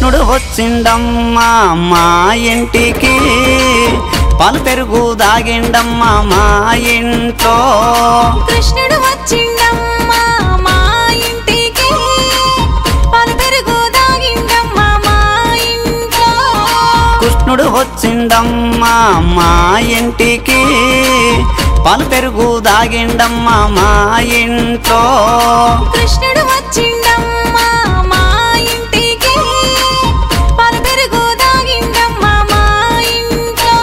కృష్ణుడు వచ్చిండమ్మా మా ఇంటికి పాలు పెరుగు దాగిండమ్మా మా ఇంట్లో కృష్ణుడు వచ్చిండమ్మా మా ఇంటికి పాలు పెరుగు దాగిండమ్మా మా ఇంట్లో కృష్ణుడు వచ్చిండమ్మా మా ఇంటికి పాలు పెరుగు దాగిండమ్మా మా ఇంట్లో కృష్ణుడు వచ్చిండమ్మా మా ఇంటికి పాలు పెరుగు దాగిండమ్మా మా ఇంట్లో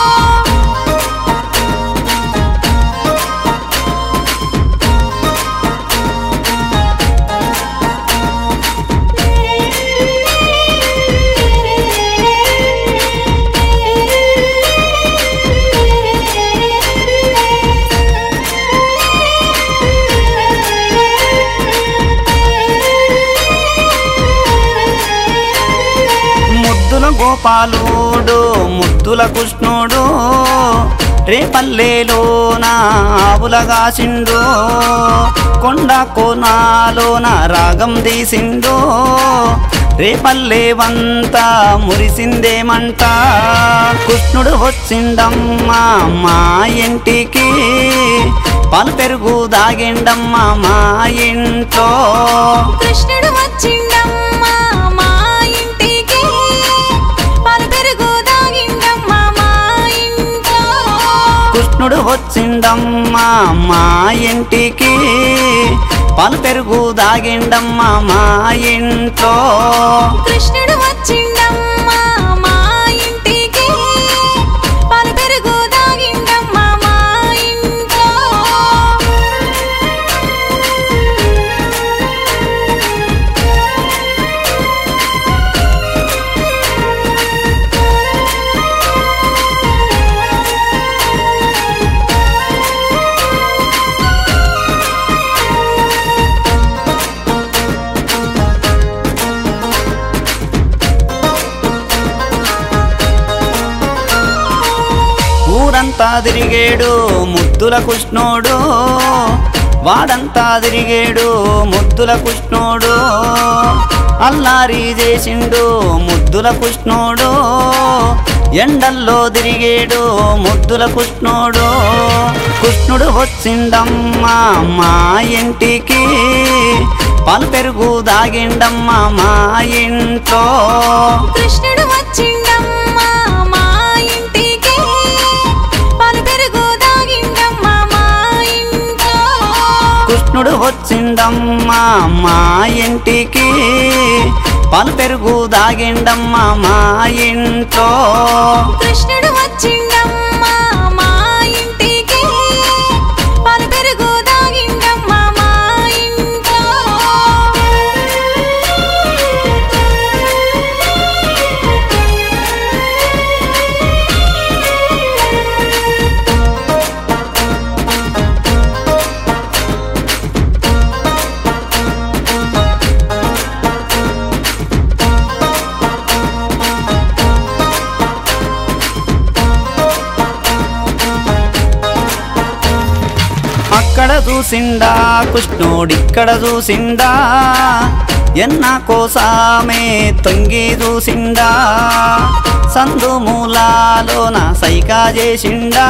ముద్దుల గోపాలుడు ముద్దుల కృష్ణుడు రేపల్లెలోన ఆవులగాసిండు కొండ కోనాలోన రాగం తీసిండు రేపల్లెవంతా మురిసిందేమంట కృష్ణుడు వచ్చిండమ్మా మా ఇంటికి పాలు పెరుగు దాగిండమ్మా మా ఇంట్లో కృష్ణుడు వచ్చిండమ్మా మా ఇంటికి పాలు పెరుగు దాగిండమ్మా మా ఇంట్లో కృష్ణుడు వచ్చిండమ్మా మా ఇంటికి పాలు పెరుగు దాగిండమ్మా మా ఇంట్లో కృష్ణుడు వచ్చిండమ్మా మా ఇంటికి పాలు పెరుగు దాగిండమ్మా మా ఇంట్లో ఊరంతా తిరిగేడు ముద్దుల కృష్ణుడు వాడంతా తిరిగేడు ముద్దుల కృష్ణుడు అల్లారి చేసిండు ముద్దుల కృష్ణుడు ఎండల్లో తిరిగేడు ముద్దుల కృష్ణుడు కృష్ణుడు వచ్చిండమ్మా మా ఇంటికి పాలు పెరుగు దాగిండమ్మా మా ఇంట్లో కృష్ణుడు వచ్చిండమ్మా మా ఇంటికి పాలు పెరుగు దాగిండమ్మా మా ఇంట్లో కృష్ణుడు వచ్చిండమ్మా మా ఇంటికి పాలు పెరుగు దాగిండమ్మా మా ఇంట్లో కృష్ణుడు వచ్చిండమ్మా మా ఇంటికి పాలు పెరుగు దాగిండమ్మా మా ఇంట్లో అక్కడ చూసిండా కృష్ణుడిక్కడ చూసిండా ఎన్న కోసమే తొంగి చూసిండా సందు మూలాలోన సైకా చేసిండా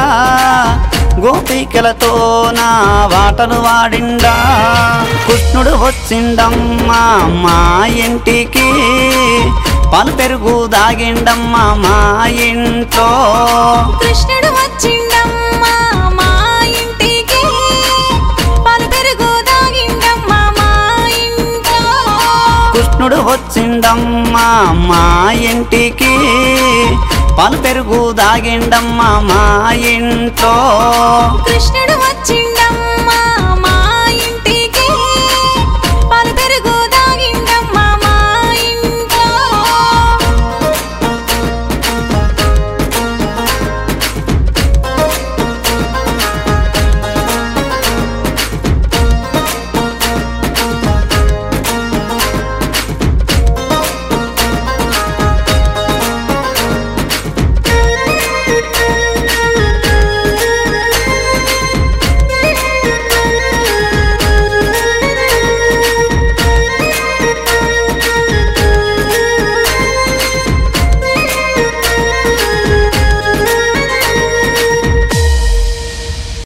గోపికలతోన వాటలు వాడిండా కృష్ణుడు వచ్చిండమ్మా మా ఇంటికి పాలు పెరుగు దాగిండమ్మా మా ఇంట్లో కృష్ణుడు వచ్చిండమ్మా మా ఇంటికి పాలు పెరుగు దాగిండమ్మా మా ఇంట్లో కృష్ణుడు వచ్చిండమ్మా మా ఇంటికి పాలు పెరుగు దాగిండమ్మా మా ఇంట్లో కృష్ణుడు వచ్చిండ